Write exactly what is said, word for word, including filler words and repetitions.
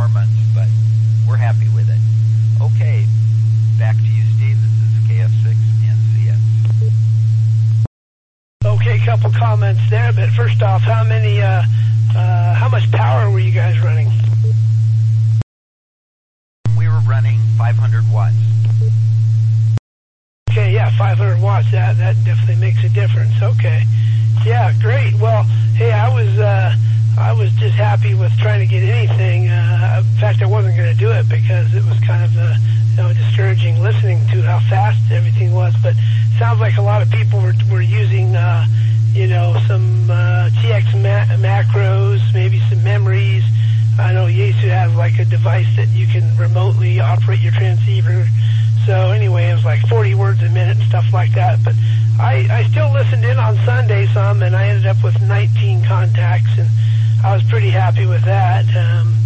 more months, but we're happy with it. Okay, back to you, Steve. This is K F six N C S. Okay, couple comments there, but first off, how many, uh, uh, how much power were you guys running? We were running five hundred watts. Okay, yeah, five hundred watts. That that definitely makes a difference. Okay, yeah, great. Well, hey, I was uh, I was just happy with trying to get anything. Uh, in fact, I wasn't going to do it because it was kind of uh, you know discouraging listening to how fast everything was. But it sounds like a lot of people were were using uh, you know some uh, T X ma- macros, maybe some memories. I know Yaesu has like a device that you can remotely operate your transceiver. So anyway, it was like forty words a minute and stuff like that. But I, I still listened in on Sunday some, and I ended up with nineteen contacts, and I was pretty happy with that. Um,